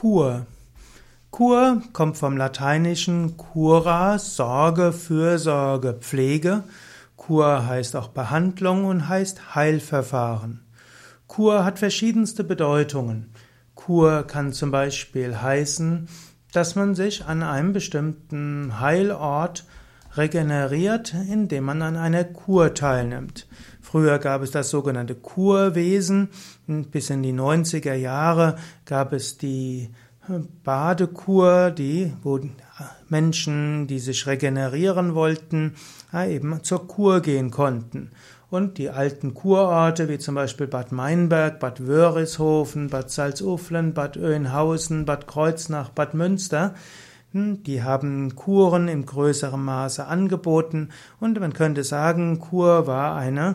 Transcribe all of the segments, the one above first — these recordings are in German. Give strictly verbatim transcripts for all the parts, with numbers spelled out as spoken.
Kur. Kur kommt vom lateinischen cura, Sorge, Fürsorge, Pflege. Kur heißt auch Behandlung und heißt Heilverfahren. Kur hat verschiedenste Bedeutungen. Kur kann zum Beispiel heißen, dass man sich an einem bestimmten Heilort regeneriert, indem man an einer Kur teilnimmt. Früher gab es das sogenannte Kurwesen. Bis in die neunziger Jahre gab es die Badekur, die, wo Menschen, die sich regenerieren wollten, eben zur Kur gehen konnten. Und die alten Kurorte, wie zum Beispiel Bad Meinberg, Bad Wörishofen, Bad Salzuflen, Bad Oeynhausen, Bad Kreuznach, Bad Münster, die haben Kuren in größerem Maße angeboten. Und man könnte sagen, Kur war eine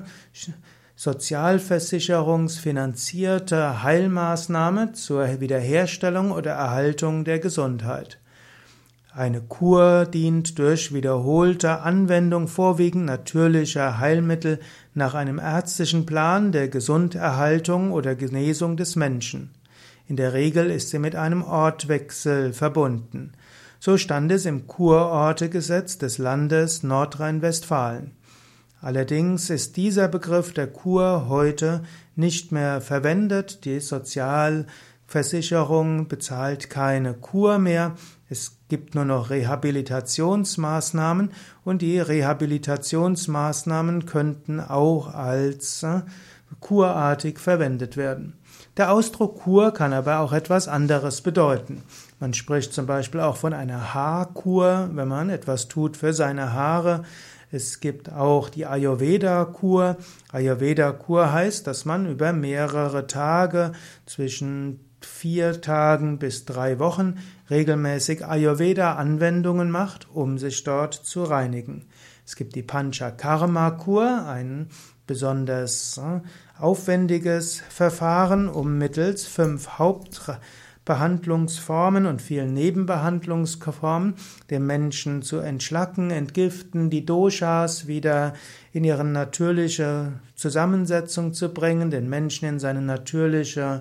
sozialversicherungsfinanzierte Heilmaßnahme zur Wiederherstellung oder Erhaltung der Gesundheit. Eine Kur dient durch wiederholte Anwendung vorwiegend natürlicher Heilmittel nach einem ärztlichen Plan der Gesunderhaltung oder Genesung des Menschen. In der Regel ist sie mit einem Ortwechsel verbunden. So stand es im Kurortegesetz des Landes Nordrhein-Westfalen. Allerdings ist dieser Begriff der Kur heute nicht mehr verwendet. Die Sozialversicherung bezahlt keine Kur mehr. Es gibt nur noch Rehabilitationsmaßnahmen und die Rehabilitationsmaßnahmen könnten auch als kurartig verwendet werden. Der Ausdruck Kur kann aber auch etwas anderes bedeuten. Man spricht zum Beispiel auch von einer Haarkur, wenn man etwas tut für seine Haare. Es gibt auch die Ayurveda-Kur. Ayurveda-Kur heißt, dass man über mehrere Tage, zwischen vier Tagen bis drei Wochen, regelmäßig Ayurveda-Anwendungen macht, um sich dort zu reinigen. Es gibt die Panchakarma-Kur, ein besonders aufwendiges Verfahren, um mittels fünf Hauptbehandlungsformen und vielen Nebenbehandlungsformen den Menschen zu entschlacken, entgiften, die Doshas wieder in ihre natürliche Zusammensetzung zu bringen, den Menschen in seine natürliche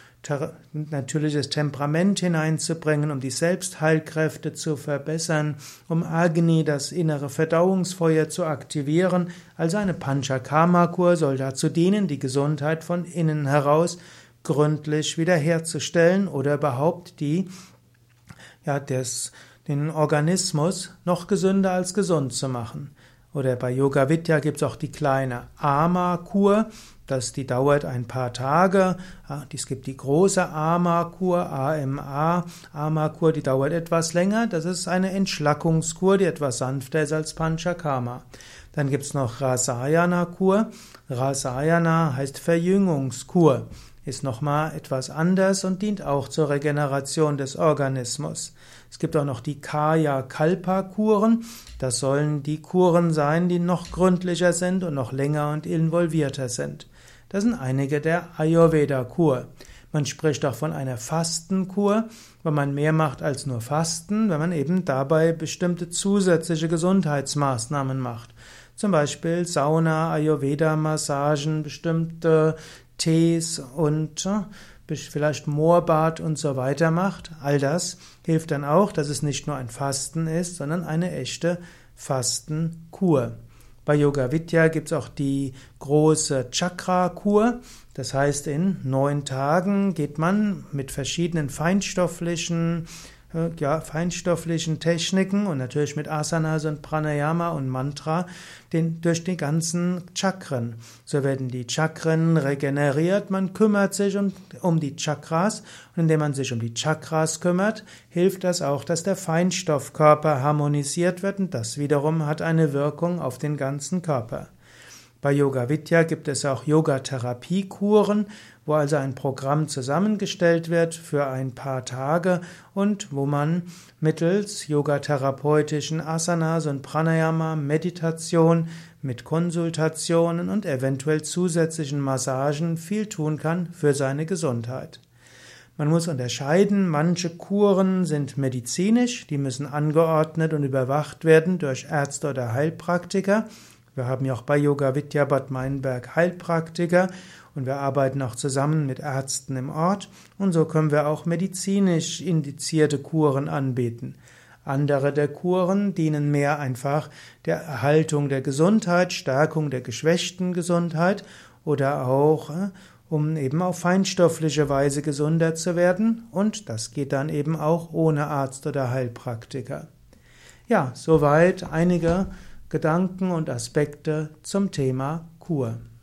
natürliches Temperament hineinzubringen, um die Selbstheilkräfte zu verbessern, um Agni, das innere Verdauungsfeuer, zu aktivieren. Also eine Panchakarma-Kur soll dazu dienen, die Gesundheit von innen heraus gründlich wiederherzustellen oder überhaupt die, ja, des, den Organismus noch gesünder als gesund zu machen. Oder bei Yoga Vidya gibt es auch die kleine Ama-Kur, das, die dauert ein paar Tage. Es gibt die große Ama-Kur, A M A, Ama-Kur, die dauert etwas länger. Das ist eine Entschlackungskur, die etwas sanfter ist als Panchakarma. Dann gibt es noch Rasayana-Kur. Rasayana heißt Verjüngungskur. Ist nochmal etwas anders und dient auch zur Regeneration des Organismus. Es gibt auch noch die Kaya-Kalpa-Kuren. Das sollen die Kuren sein, die noch gründlicher sind und noch länger und involvierter sind. Das sind einige der Ayurveda-Kur. Man spricht auch von einer Fastenkur, wenn man mehr macht als nur Fasten, wenn man eben dabei bestimmte zusätzliche Gesundheitsmaßnahmen macht. Zum Beispiel Sauna, Ayurveda-Massagen, bestimmte Tees und vielleicht Moorbad und so weiter macht. All das hilft dann auch, dass es nicht nur ein Fasten ist, sondern eine echte Fastenkur. Bei Yoga Vidya gibt es auch die große Chakra-Kur. Das heißt, in neun Tagen geht man mit verschiedenen feinstofflichen ja, feinstofflichen Techniken und natürlich mit Asanas und Pranayama und Mantra den, durch die ganzen Chakren. So werden die Chakren regeneriert, man kümmert sich um, um die Chakras und indem man sich um die Chakras kümmert, hilft das auch, dass der Feinstoffkörper harmonisiert wird und das wiederum hat eine Wirkung auf den ganzen Körper. Bei Yoga Vidya gibt es auch Yogatherapie-Kuren, wo also ein Programm zusammengestellt wird für ein paar Tage und wo man mittels yogatherapeutischen Asanas und Pranayama, Meditation, mit Konsultationen und eventuell zusätzlichen Massagen viel tun kann für seine Gesundheit. Man muss unterscheiden, manche Kuren sind medizinisch, die müssen angeordnet und überwacht werden durch Ärzte oder Heilpraktiker. Wir haben ja auch bei Yoga Vidya Bad Meinberg Heilpraktiker und wir arbeiten auch zusammen mit Ärzten im Ort und so können wir auch medizinisch indizierte Kuren anbieten. Andere der Kuren dienen mehr einfach der Erhaltung der Gesundheit, Stärkung der geschwächten Gesundheit oder auch um eben auf feinstoffliche Weise gesunder zu werden und das geht dann eben auch ohne Arzt oder Heilpraktiker. Ja, soweit einige Gedanken und Aspekte zum Thema Kur.